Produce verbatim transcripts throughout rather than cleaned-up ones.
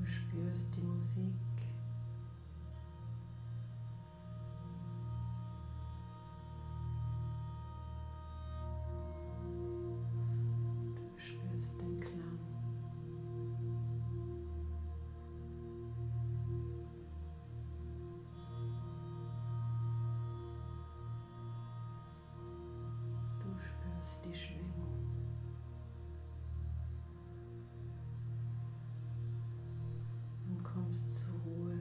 Du spürst die Musik. Du spürst den Klang. Du spürst die Schwingung. Kommst zur Ruhe.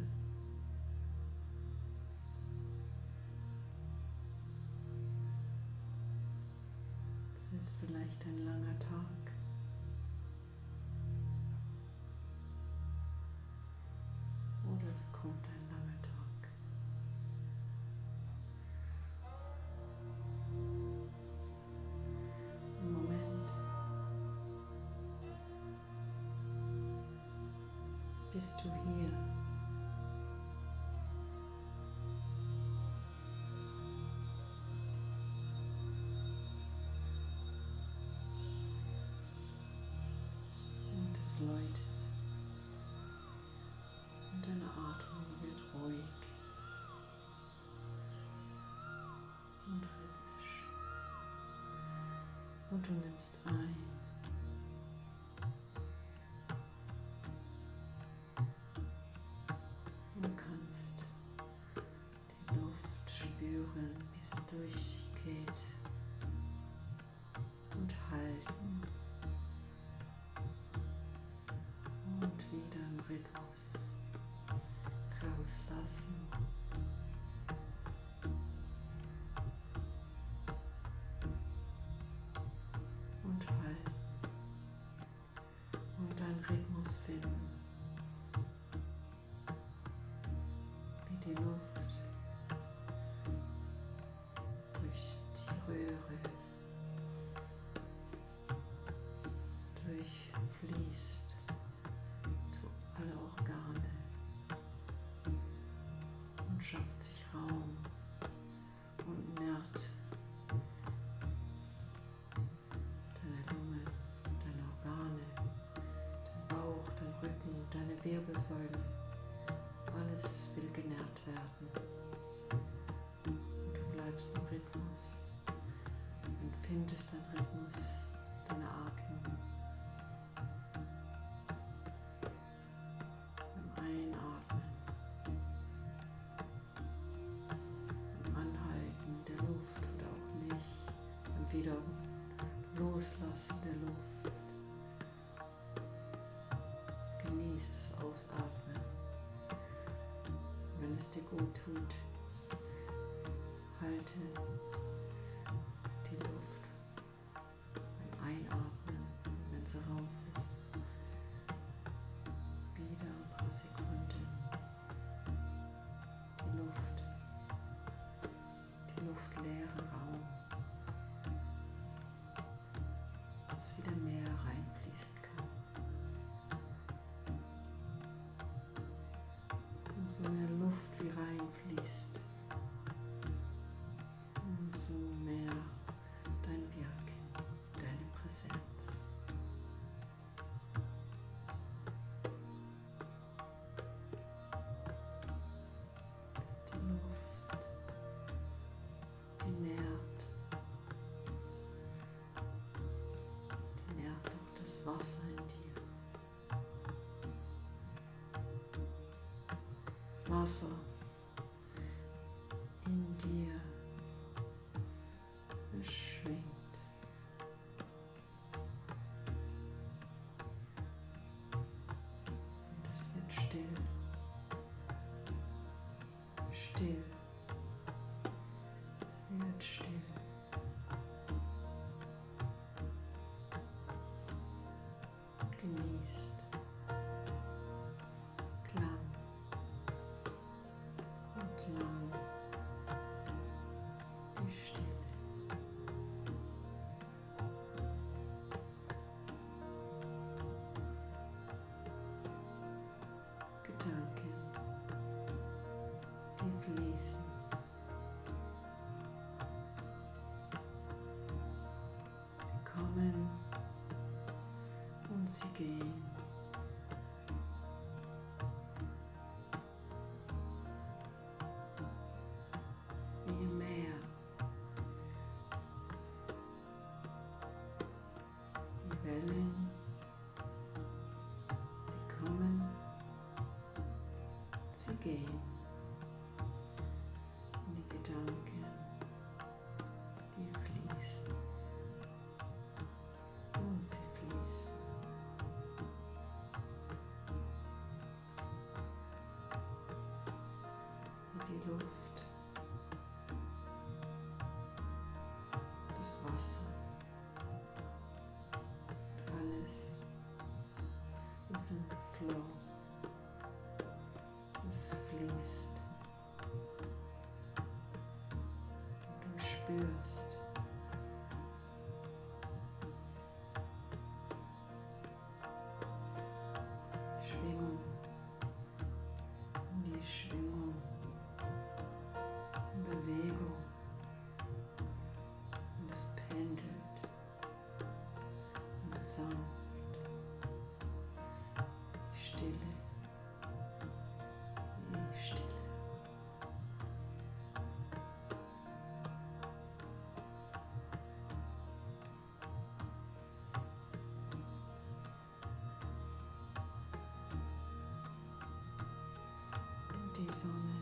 Es ist vielleicht ein langer Tag. Oder es kommt ein langer Tag. Im Moment bist du hier. Und es läutet. Und deine Atmung wird ruhig und rhythmisch. Und du nimmst ein. Wie sie durch dich geht und halten und wieder im Rhythmus rauslassen und halten und einen Rhythmus finden, wie die Luft Röhre durchfließt zu alle Organe und schafft sich Raum und nährt deine Lunge, deine Organe, dein Bauch, dein Rücken, deine Wirbelsäule. Alles will genährt werden und du bleibst im Rhythmus. Findest deinen Rhythmus, deine Atmung. Beim Einatmen, beim Anhalten der Luft oder auch nicht, beim wieder Loslassen der Luft. Genieß das Ausatmen. Und wenn es dir gut tut, halte die Luft. Einatmen, wenn sie raus ist, wieder ein paar Sekunden. Die Luft, die luftleere Raum, dass wieder mehr reinfließen kann. Umso mehr Luft wie reinfließt, umso mehr dein Wirken, deine Präsenz. Das ist die Luft, die nährt, die nährt auch das Wasser in dir. Das Wasser in dir beschwingt. Still, still, es wird still. Und genießt Klang und lang die Stille. Gedanken, die fließen. Sie kommen und sie gehen. gehen. Und die Gedanken, die fließen. Und sie fließen. Wie die Luft, das Wasser, alles ist im Flow. Es fließt. Und du spürst, Schwingung, die Schwingung, Bewegung, und es pendelt und sanft, die Stille, die Stille. Die Sonne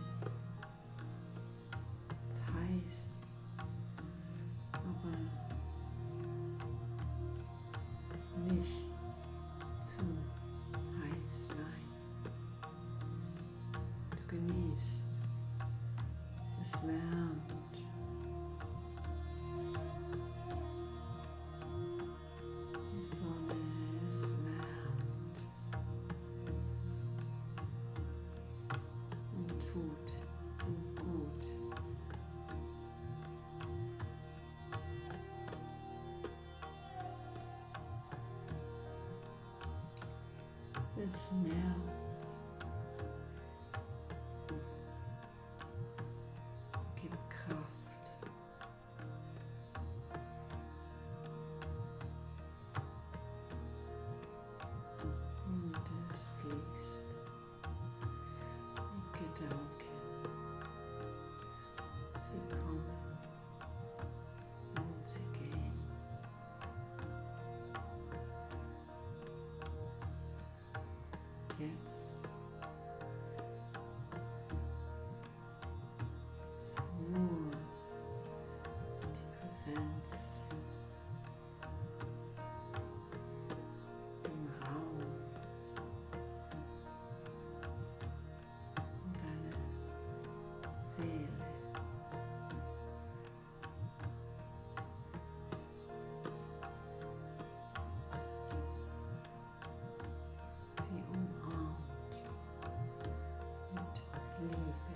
ist heiß, aber nicht zu heiß, nein. Du genießt, es wärmt. Die Sonne, es wärmt. Und tut so gut. Es nährt, gibt Kraft. Und es fließt. Die Gedanken, sie kommen und sie gehen. Jetzt ist nur die Präsenz im Raum und deine Seele. Sie umarmt mit Liebe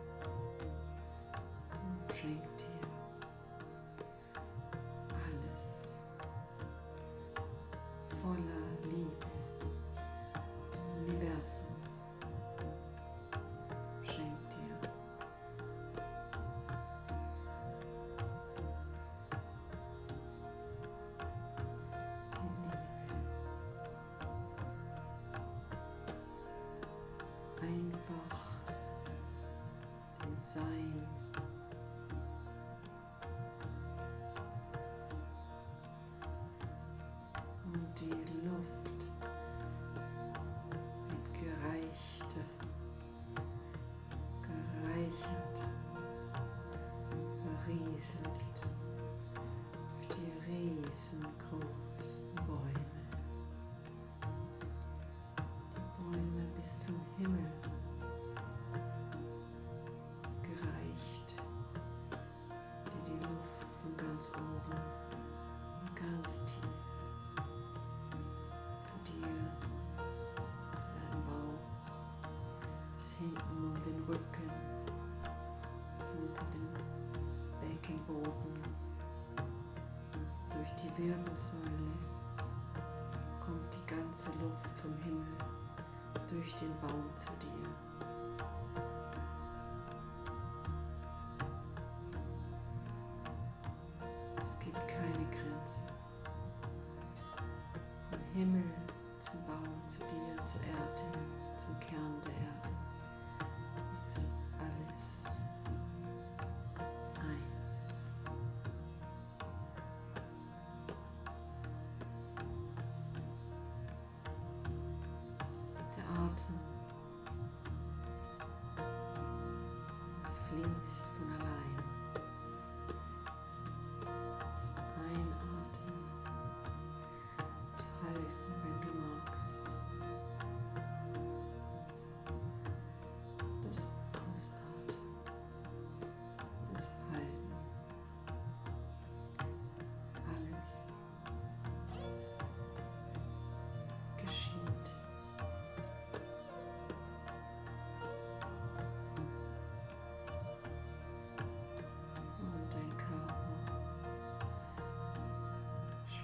und schenkt dir alles voller Liebe. Universum schenkt dir die Liebe. Einfach im Sein. Und die Luft wird gereichter, gereichert, berieselt durch die riesengroßen Bäume. Die Bäume bis zum Himmel gereicht, die die Luft von ganz oben und ganz tief zu dir, zu deinem Bauch, bis hinten um den Rücken, so unter dem Beckenboden, durch die Wirbelsäule kommt die ganze Luft vom Himmel durch den Baum zu dir. Es gibt keine Grenze. Vom Himmel zum Baum, zu dir, zur Erde, zum Kern der Erde. Es ist alles eins. Der Atem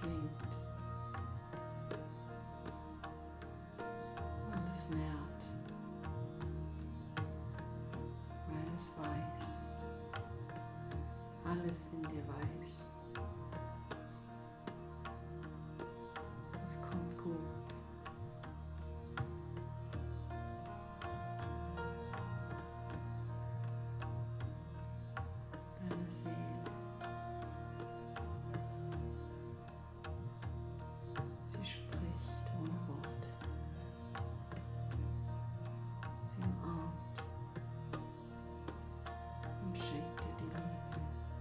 umschlingt und es nährt, weil es weiß, alles in dir weiß, es kommt gut. Deine Seele sie spricht ohne Worte, sie umarmt und schenkt dir die Liebe.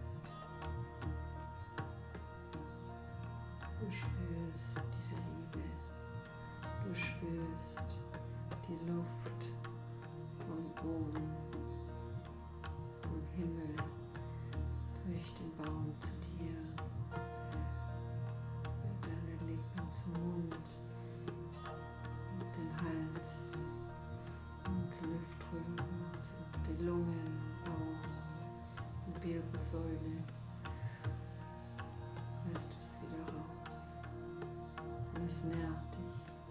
Du spürst diese Liebe, du spürst die Luft von oben, vom Himmel, durch den Baum zu dir, mit deinen Lippen zum Mund, mit den Hals und Luftröhre, zu den Lungen, Bauch und Wirbelsäule. Lässt du es wieder raus und es nährt dich.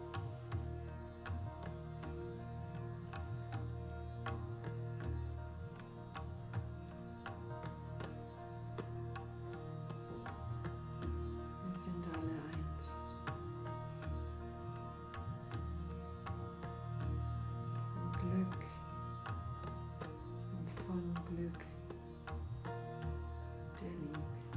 Wir sind alle eins. Im Glück, im vollen Glück der Liebe.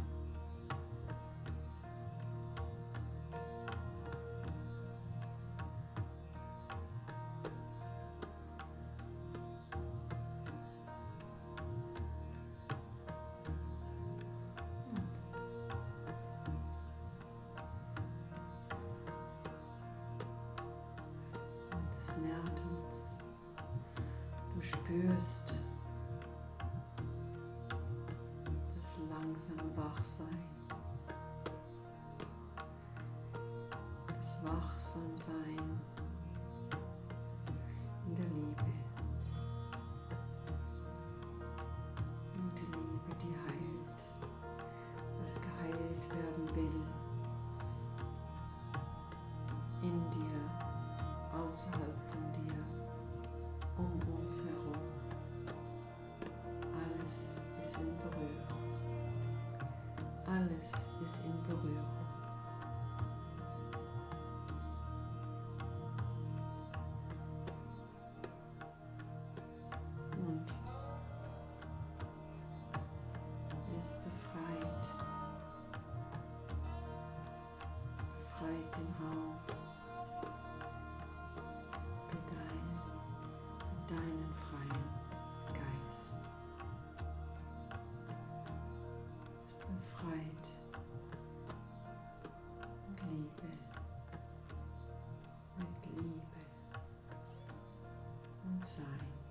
Es nährt uns. Du spürst das langsame Wachsein, das Wachsamsein in der Liebe. Und die Liebe, die heilt, was geheilt werden will, in dir, außerhalb von dir, um uns herum. Alles ist in Berührung. Alles ist in Berührung. Und er ist befreit. Befreit den Raum. Für deinen, für deinen freien Geist. Es befreit mit Liebe, mit Liebe und Sein.